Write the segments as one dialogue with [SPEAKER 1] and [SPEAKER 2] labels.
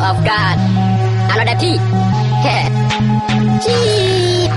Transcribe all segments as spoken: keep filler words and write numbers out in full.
[SPEAKER 1] of God. Another P. Yeah. Gee.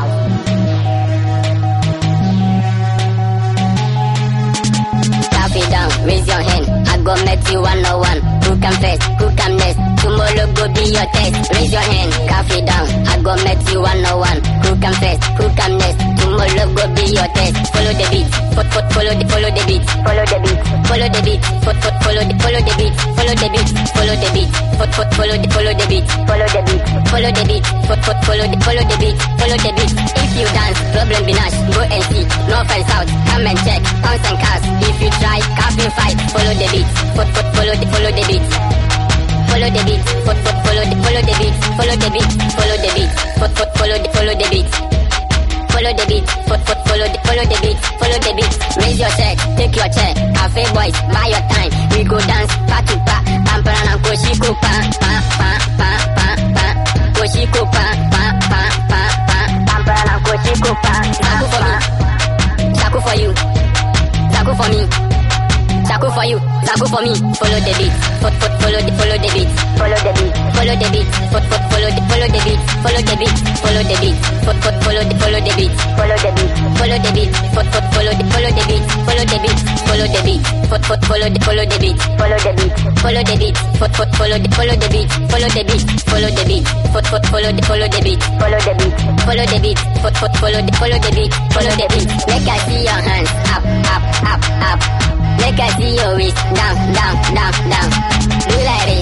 [SPEAKER 1] Tap it down, raise your hand. I go met you one on one. Who can first? Who can next? Tomorrow go be your test. Raise your hand, calf it down. I go met you one on one. Who can first? Who can next? Tomorrow go be your test. Follow the beat, fo fo follow the follow the beat, follow the beat, follow the beat, fo fo follow the follow the beat, follow the beat, follow the beat, fo fo follow the follow the beat, follow the beat, follow the beat, fo fo follow the follow the beat, follow the beat. If you dance, problem be nash. Go and see, no fans out. Come and check, pounds and cars. If you try, capping fight. Follow the beat, fo fo follow the follow the beat. Follow the beat, fo fo follow the follow the beat, follow the beat, follow the beat, fo fo follow the follow the beat. Follow the beat, fo fo follow the follow the beat, follow the beat. Raise your check, take your check. Cafe boys, buy your time. We go dance, pa to pa, pam pam and koshiko pa, pa pa pa pa pa, koshiko pa, pa pa pa pa, pam pam and koshiko pa. Shaku for me, shaku for you, shaku for me. Shaku for you, shaku for me. Follow the beat, fo fo follow the follow the beat, follow the beat, follow the beat, fo fo follow the follow the beat, follow the beat, follow the beat, fo fo follow the follow the beat, follow the beat, follow the beat, fo fo follow the follow the beat, follow the beat, follow the beat, fo fo follow the follow the beat, follow the beat, follow the beat, fo fo follow the follow the beat, follow the beat, follow the beat, fo fo follow the follow the beat, follow the beat, follow the beat, fo fo follow the follow the beat, follow the beat. Make I see your hands up, up, up, up. Make I see your waist down, down, down, down. Do like this,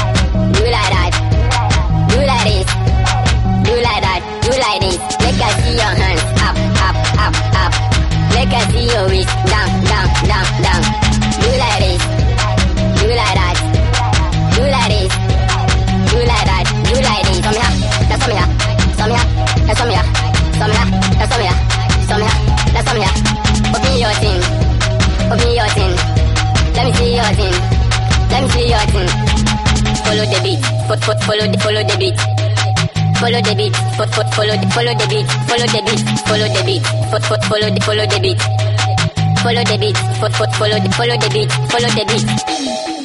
[SPEAKER 1] do like that, do like this, do like that, do like this. Make I see your hands up, up, up, up. Make I see your waist down, down, down, down. Do like this, do like that, do like this, do like that, do like this. Some here, that's some here, some here, that's some here, some here, that's some here, some here, that's some here. Open your thing. Open your thing, let me see your thing, let me see your thing. Follow the beat, fo fo follow the follow the beat, follow the beat, fo fo follow the follow the beat, follow the beat, follow the beat, fo fo follow the follow the beat, follow the beat, fo fo follow the follow the beat, follow the beat.